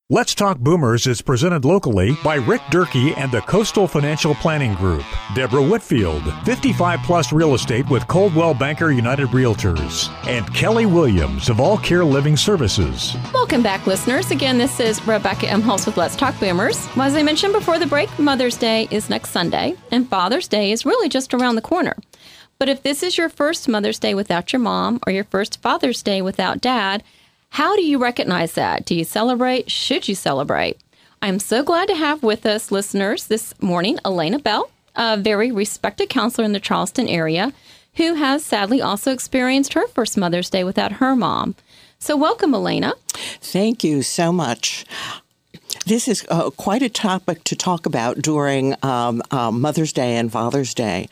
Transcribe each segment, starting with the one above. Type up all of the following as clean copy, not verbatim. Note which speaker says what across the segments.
Speaker 1: Let's Talk Boomers is presented locally by Rick Durkee and the Coastal Financial Planning Group. Deborah Whitfield, 55-plus real estate with Coldwell Banker United Realtors. And Kelly Williams of All Care Living Services.
Speaker 2: Welcome back, listeners. Again, this is Rebecca M. Hulse with Let's Talk Boomers. Well, as I mentioned before the break, Mother's Day is next Sunday, and Father's Day is really just around the corner. But if this is your first Mother's Day without your mom or your first Father's Day without Dad, how do you recognize that? Do you celebrate? Should you celebrate? I'm so glad to have with us, listeners, this morning, Elena Bell, a very respected counselor in the Charleston area, who has sadly also experienced her first Mother's Day without her mom. So welcome, Elena.
Speaker 3: Thank you so much. This is quite a topic to talk about during Mother's Day and Father's Day.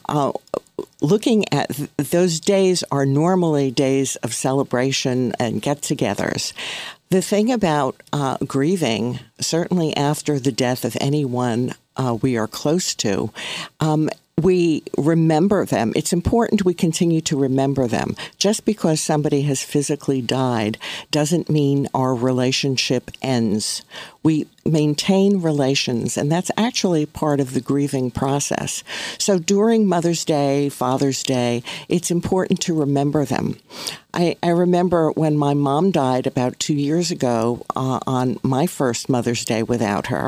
Speaker 3: Looking at those days are normally days of celebration and get-togethers. The thing about grieving, certainly after the death of anyone we are close to, we remember them. It's important we continue to remember them. Just because somebody has physically died doesn't mean our relationship ends. We maintain relations, and that's actually part of the grieving process. So during Mother's Day, Father's Day, it's important to remember them. I remember when my mom died about 2 years ago on my first Mother's Day without her,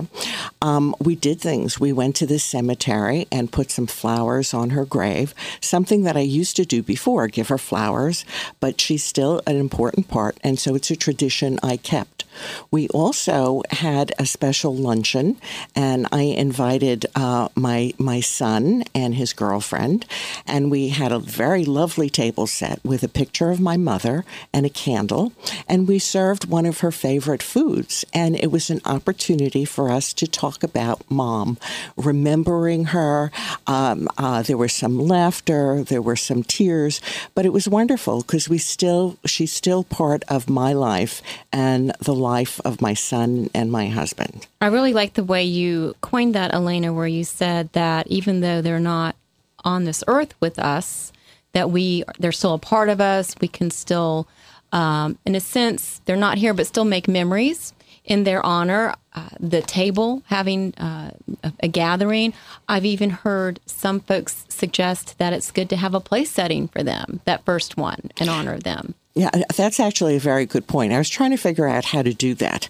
Speaker 3: we did things. We went to the cemetery and put some flowers on her grave, something that I used to do before, give her flowers, but she's still an important part, and so it's a tradition I kept. We also had a special luncheon, and I invited my son and his girlfriend, and we had a very lovely table set with a picture of my mother and a candle, and we served one of her favorite foods, and it was an opportunity for us to talk about Mom, remembering her. There was some laughter, there were some tears, but it was wonderful because she's still part of my life and the life of my son and my husband.
Speaker 2: I really like the way you coined that, Elena, where you said that even though they're not on this earth with us, that they're still a part of us. We can still, in a sense, they're not here, but still make memories in their honor. The table, having a gathering. I've even heard some folks suggest that it's good to have a place setting for them, that first one, in honor of them.
Speaker 3: Yeah, that's actually a very good point. I was trying to figure out how to do that.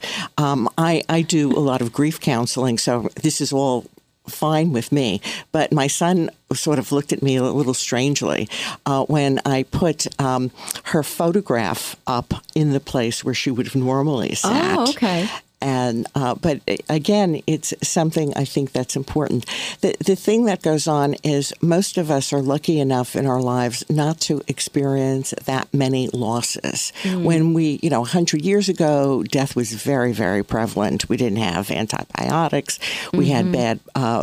Speaker 3: I do a lot of grief counseling, so this is all fine with me. But my son sort of looked at me a little strangely when I put her photograph up in the place where she would have normally sat.
Speaker 2: Oh, okay.
Speaker 3: And but again, it's something I think that's important. The thing that goes on is most of us are lucky enough in our lives not to experience that many losses. When 100 years ago, death was very, very prevalent. We didn't have antibiotics. We had bad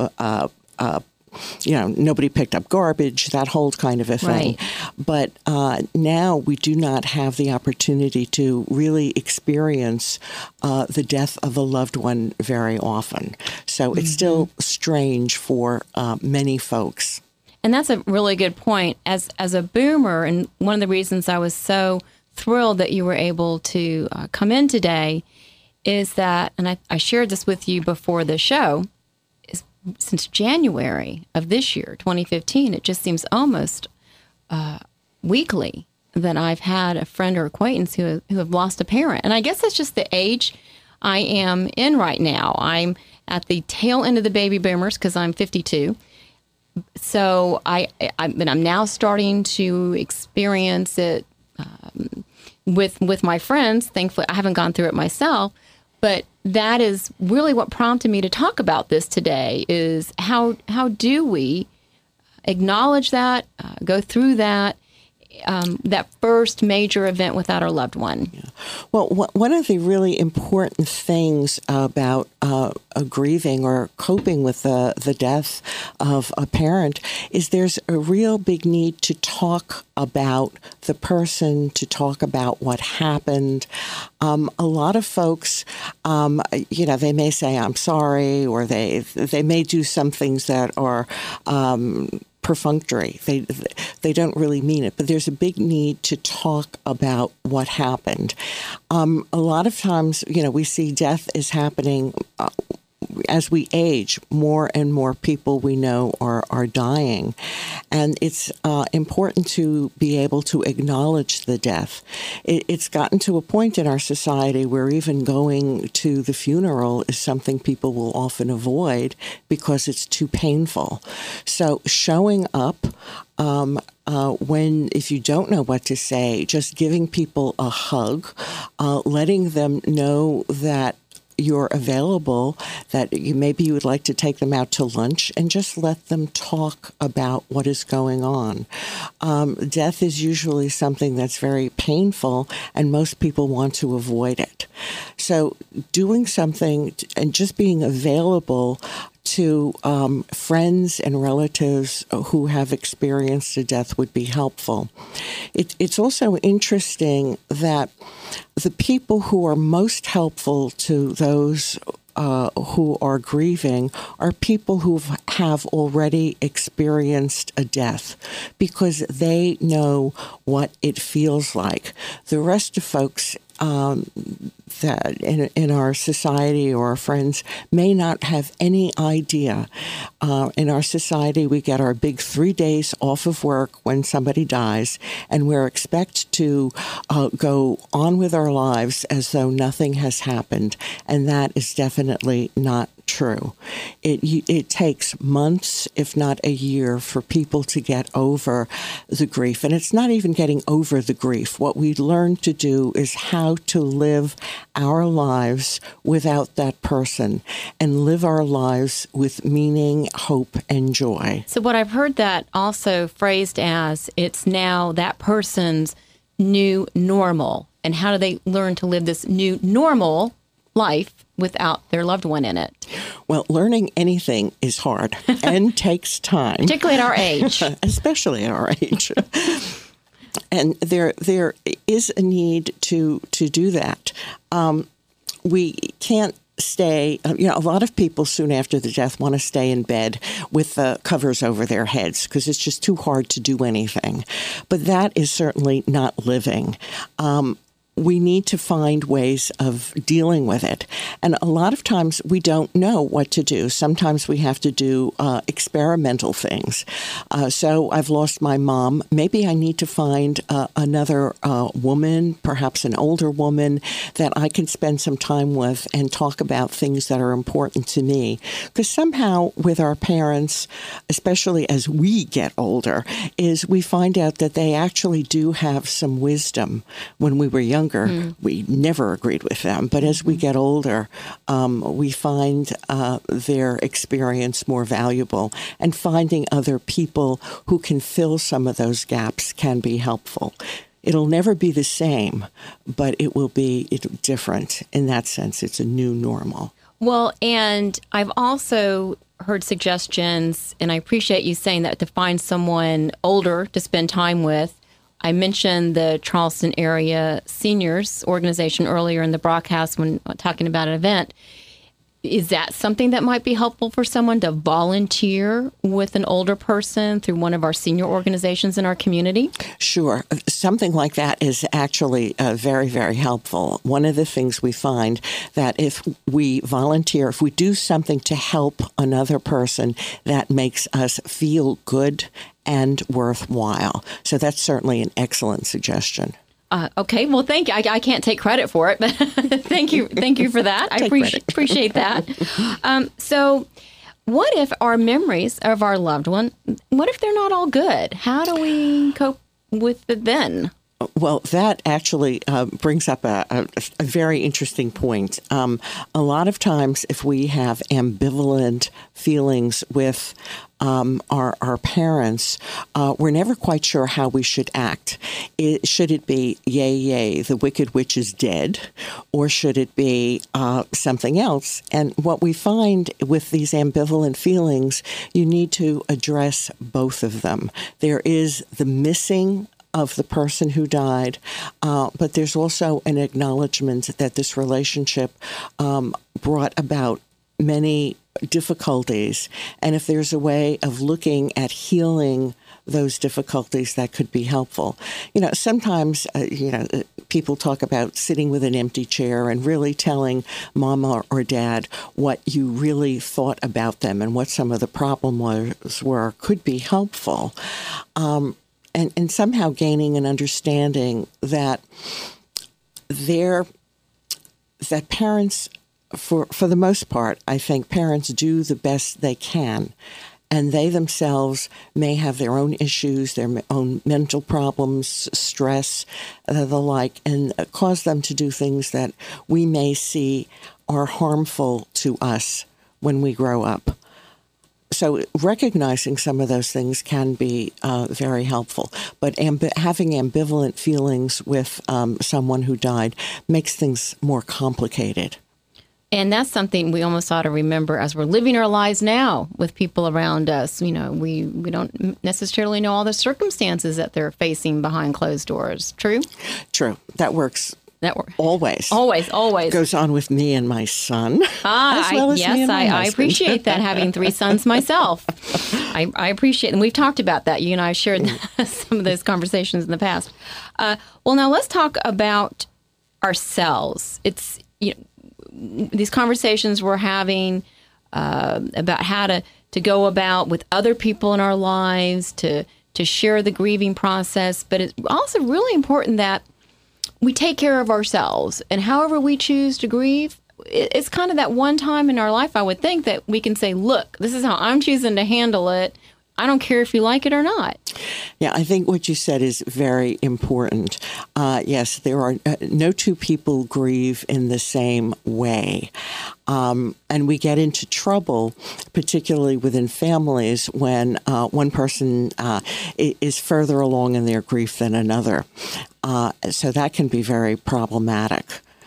Speaker 3: nobody picked up garbage, that whole kind of a thing. Right. But now we do not have the opportunity to really experience the death of a loved one very often. So it's still strange for many folks.
Speaker 2: And that's a really good point. As a boomer, and one of the reasons I was so thrilled that you were able to come in today is that, and I shared this with you before the show, since January of this year, 2015, it just seems almost weekly that I've had a friend or acquaintance who have lost a parent. And I guess that's just the age I am in right now. I'm at the tail end of the baby boomers because I'm 52. So I'm now starting to experience it with my friends. Thankfully, I haven't gone through it myself. But that is really what prompted me to talk about this today, is how do we acknowledge that, go through that first major event without our loved one.
Speaker 3: Yeah. Well, one of the really important things about grieving or coping with the death of a parent is there's a real big need to talk about the person, to talk about what happened. A lot of folks, they may say, I'm sorry, or they may do some things that are perfunctory. They don't really mean it, but there's a big need to talk about what happened. A lot of times, we see death is happening as we age. More and more people we know are dying, and it's important to be able to acknowledge the death. It's gotten to a point in our society where even going to the funeral is something people will often avoid because it's too painful. So showing up if you don't know what to say, just giving people a hug, letting them know that you're available, that maybe you would like to take them out to lunch, and just let them talk about what is going on. Death is usually something that's very painful, and most people want to avoid it. So doing something and just being available to friends and relatives who have experienced a death would be helpful. It's also interesting that the people who are most helpful to those who are grieving are people who have already experienced a death, because they know what it feels like. The rest of folks that in our society or our friends may not have any idea. In our society, we get our big 3 days off of work when somebody dies, and we're expected to go on with our lives as though nothing has happened, and that is definitely not true. It takes months, if not a year, for people to get over the grief. And it's not even getting over the grief. What we learn to do is how to live our lives without that person, and live our lives with meaning, hope, and joy.
Speaker 2: So what I've heard that also phrased as, it's now that person's new normal. And how do they learn to live this new normal life without their loved one in it?
Speaker 3: Well, learning anything is hard and takes time.
Speaker 2: Particularly at our age.
Speaker 3: Especially at our age. And there is a need to do that. We can't stay, a lot of people soon after the death want to stay in bed with the covers over their heads because it's just too hard to do anything. But that is certainly not living. We need to find ways of dealing with it. And a lot of times we don't know what to do. Sometimes we have to do experimental things. So I've lost my mom. Maybe I need to find another woman, perhaps an older woman, that I can spend some time with and talk about things that are important to me. Because somehow with our parents, especially as we get older, is we find out that they actually do have some wisdom. When we were younger, we never agreed with them. But as we get older, we find their experience more valuable. And finding other people who can fill some of those gaps can be helpful. It'll never be the same, but it will be different. In that sense, it's a new normal.
Speaker 2: Well, and I've also heard suggestions, and I appreciate you saying that, to find someone older to spend time with. I mentioned the Charleston Area Seniors Organization earlier in the broadcast when talking about an event. Is that something that might be helpful for someone to volunteer with an older person through one of our senior organizations in our community?
Speaker 3: Sure. Something like that is actually very, very helpful. One of the things we find that if we volunteer, if we do something to help another person, that makes us feel good and worthwhile. So that's certainly an excellent suggestion.
Speaker 2: Okay, well, thank you. I can't take credit for it, but thank you for that. I appreciate that. So what if our memories of our loved one, what if they're not all good? How do we cope with it then?
Speaker 3: Well, that actually brings up a very interesting point. A lot of times if we have ambivalent feelings with our parents, we're never quite sure how we should act. Should it be, yay, yay, the wicked witch is dead, or should it be something else? And what we find with these ambivalent feelings, you need to address both of them. There is the missing of the person who died, but there's also an acknowledgement that this relationship brought about many difficulties, and if there's a way of looking at healing those difficulties, that could be helpful. Sometimes, people talk about sitting with an empty chair and really telling mom or dad what you really thought about them and what some of the problems were could be helpful. And somehow gaining an understanding that parents, for the most part, I think parents do the best they can. And they themselves may have their own issues, their own mental problems, stress, the like, and cause them to do things that we may see are harmful to us when we grow up. So recognizing some of those things can be very helpful. But having ambivalent feelings with someone who died makes things more complicated.
Speaker 2: And that's something we almost ought to remember as we're living our lives now with people around us. We don't necessarily know all the circumstances that they're facing behind closed doors. True?
Speaker 3: True. That works. Always. Goes on with me and my son.
Speaker 2: I appreciate that, having 3 sons myself. I appreciate it. And we've talked about that. You and I have shared some of those conversations in the past. Well, now let's talk about ourselves. It's, these conversations we're having about how to go about with other people in our lives, to share the grieving process. But it's also really important that we take care of ourselves. And however we choose to grieve, it's kind of that one time in our life, I would think, that we can say, look, this is how I'm choosing to handle it. I don't care if you like it or not.
Speaker 3: Yeah, I think what you said is very important. Yes, there are no two people grieve in the same way. And we get into trouble, particularly within families, when one person is further along in their grief than another. So that can be very problematic.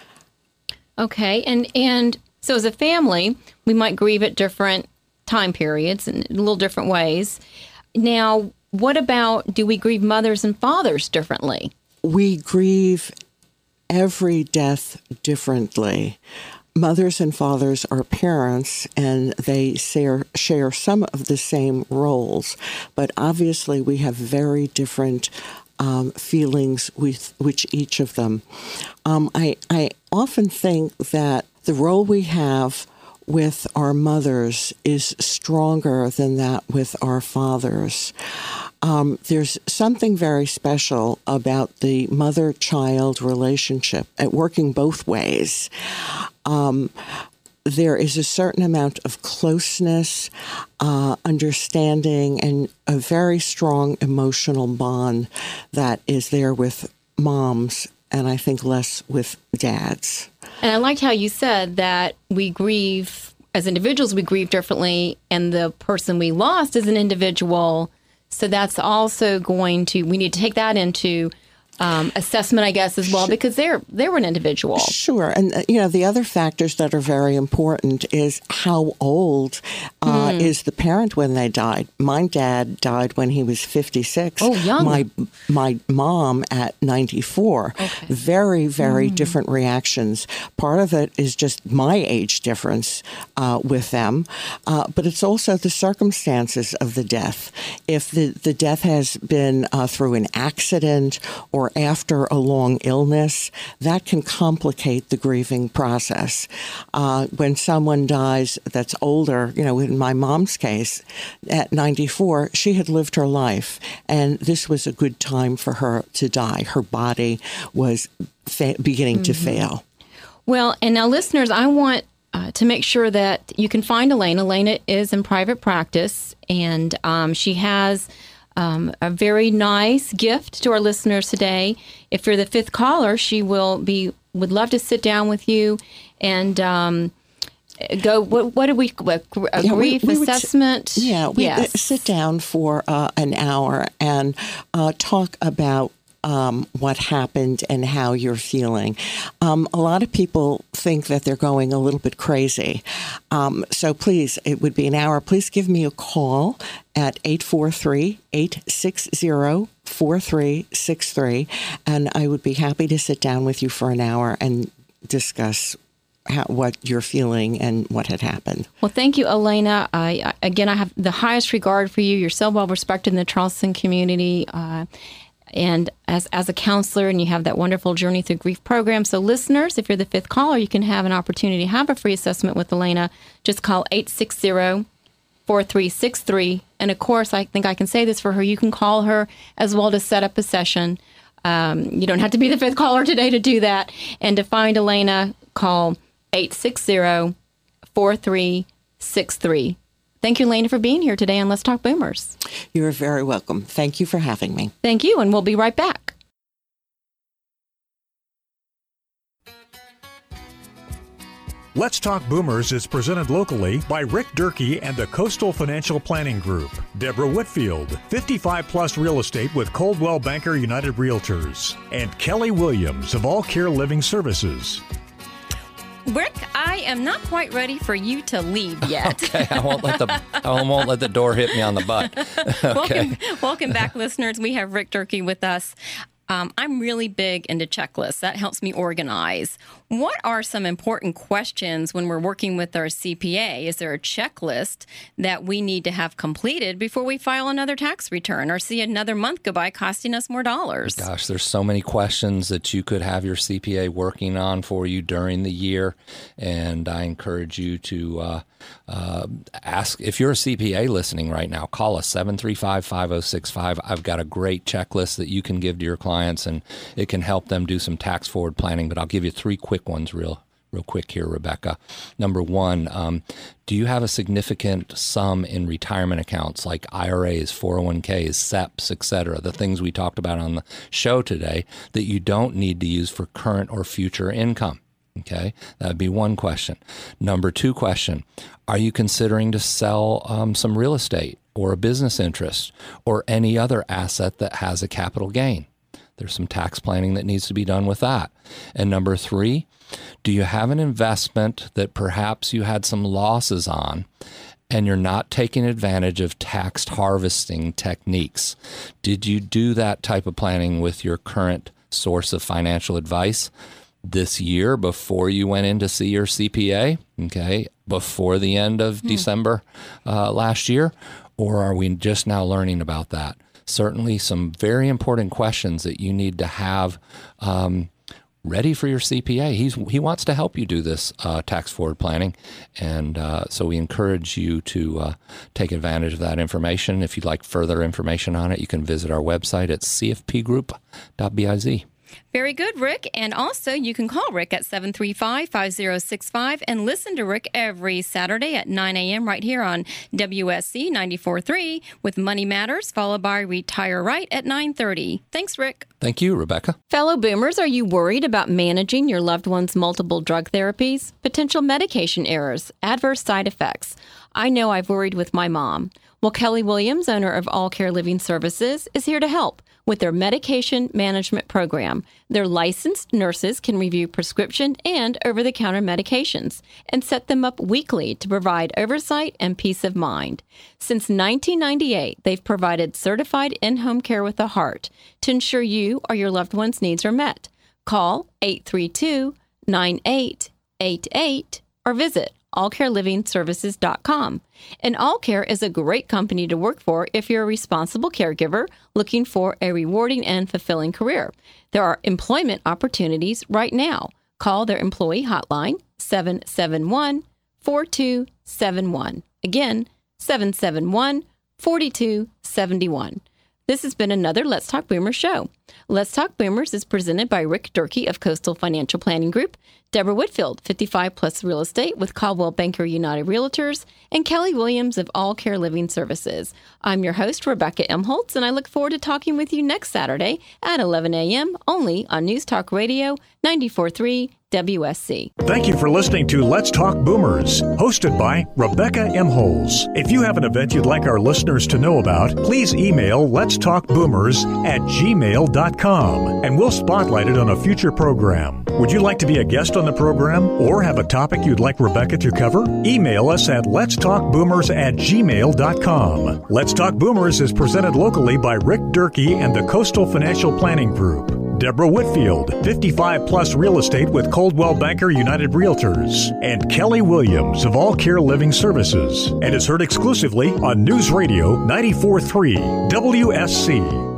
Speaker 2: Okay. And so as a family, we might grieve at different time periods and in little different ways. Now, what about, do we grieve mothers and fathers differently?
Speaker 3: We grieve every death differently. Mothers and fathers are parents, and they share some of the same roles, but obviously we have very different feelings with each of them. I often think that the role we have with our mothers is stronger than that with our fathers. There's something very special about the mother-child relationship at working both ways. There is a certain amount of closeness, understanding, and a very strong emotional bond that is there with moms, and I think less with dads.
Speaker 2: And I liked how you said that we grieve, as individuals, we grieve differently, and the person we lost is an individual. So that's also we need to take that into assessment, I guess, as well, because they were an individual.
Speaker 3: Sure. And, the other factors that are very important is how old is the parent when they died. My dad died when he was 56.
Speaker 2: Oh, young.
Speaker 3: My mom at 94. Okay. Very, very different reactions. Part of it is just my age difference with them, but it's also the circumstances of the death. If the death has been through an accident or after a long illness, that can complicate the grieving process. When someone dies that's older, in my mom's case, at 94, she had lived her life, and this was a good time for her to die. Her body was beginning to fail.
Speaker 2: Well, and now listeners, I want to make sure that you can find Elaine. Elaine is in private practice, and she has a very nice gift to our listeners today. If you're the 5th caller, she would love to sit down with you and go. What did we? A grief assessment.
Speaker 3: Sit down for an hour and talk about what happened and how you're feeling. A lot of people think that they're going a little bit crazy. So please, it would be an hour. Please give me a call at 843-860-4363, and I would be happy to sit down with you for an hour and discuss what you're feeling and what had happened.
Speaker 2: Well, thank you, Elena. I have the highest regard for you. You're so well respected in the Charleston community. And as a counselor, and you have that wonderful Journey Through Grief program. So listeners, if you're the fifth caller, you can have an opportunity to have a free assessment with Elena. Just call 860-4363. And of course, I think I can say this for her. You can call her as well to set up a session. You don't have to be the fifth caller today to do that. And to find Elena, call 860-4363. Thank you, Elena, for being here today on Let's Talk Boomers.
Speaker 3: You're very welcome. Thank you for having me.
Speaker 2: Thank you, and we'll be right back.
Speaker 1: Let's Talk Boomers is presented locally by Rick Durkee and the Coastal Financial Planning Group. Deborah Whitfield, 55-plus real estate with Coldwell Banker United Realtors. And Kelly Williams of All Care Living Services.
Speaker 2: Rick, I am not quite ready for you to leave yet.
Speaker 4: Okay, I won't let the door hit me on the butt. Okay.
Speaker 2: Welcome back, listeners. We have Rick Durkee with us. I'm really big into checklists. That helps me organize. What are some important questions when we're working with our CPA? Is there a checklist that we need to have completed before we file another tax return or see another month go by costing us more dollars?
Speaker 4: Gosh, there's so many questions that you could have your CPA working on for you during the year. And I encourage you to ask. If you're a CPA listening right now, call us 735-5065. I've got a great checklist that you can give to your clients, and it can help them do some tax forward planning. But I'll give you three quick ones real quick here, Rebecca. Number one, do you have a significant sum in retirement accounts like IRAs, 401ks, SEPs, etc., the things we talked about on the show today that you don't need to use for current or future income? Okay, that would be one question. Number two question, are you considering to sell some real estate or a business interest or any other asset that has a capital gain? There's some tax planning that needs to be done with that. And number three, do you have an investment that perhaps you had some losses on and you're not taking advantage of tax harvesting techniques? Did you do that type of planning with your current source of financial advice this year before you went in to see your CPA, okay, before the end of December last year? Or are we just now learning about that? Certainly some very important questions that you need to have ready for your CPA. He wants to help you do this tax forward planning, and so we encourage you to take advantage of that information. If you'd like further information on it, you can visit our website at cfpgroup.biz.
Speaker 2: Very good, Rick. And also, you can call Rick at 735-5065 and listen to Rick every Saturday at 9 a.m. right here on WSC 94.3 with Money Matters, followed by Retire Right at 9:30. Thanks, Rick.
Speaker 4: Thank you, Rebecca.
Speaker 2: Fellow boomers, are you worried about managing your loved one's multiple drug therapies, potential medication errors, adverse side effects? I know I've worried with my mom. Well, Kelly Williams, owner of All Care Living Services, is here to help with their medication management program. Their licensed nurses can review prescription and over-the-counter medications and set them up weekly to provide oversight and peace of mind. Since 1998, they've provided certified in-home care with a heart to ensure you or your loved one's needs are met. Call 832-9888 or visit allcarelivingservices.com. And All Care is a great company to work for if you're a responsible caregiver looking for a rewarding and fulfilling career. There are employment opportunities right now. Call their employee hotline, 771-4271. Again, 771-4271. This has been another Let's Talk Boomers show. Let's Talk Boomers is presented by Rick Durkee of Coastal Financial Planning Group, Deborah Whitfield, 55-plus real estate with Coldwell Banker United Realtors, and Kelly Williams of All Care Living Services. I'm your host, Rebecca M. Holtz, and I look forward to talking with you next Saturday at 11 a.m. only on News Talk Radio 94.3 WSC.
Speaker 1: Thank you for listening to Let's Talk Boomers, hosted by Rebecca M. Holtz. If you have an event you'd like our listeners to know about, please email letstalkboomers@gmail.com, and we'll spotlight it on a future program. Would you like to be a guest on the program or have a topic you'd like Rebecca to cover? Email us at letstalkboomers@gmail.com. Let's Talk Boomers is presented locally by Rick Durkee and the Coastal Financial Planning Group. Deborah Whitfield, 55 plus real estate with Coldwell Banker United Realtors, and Kelly Williams of All Care Living Services, and is heard exclusively on News Radio 94.3 WSC.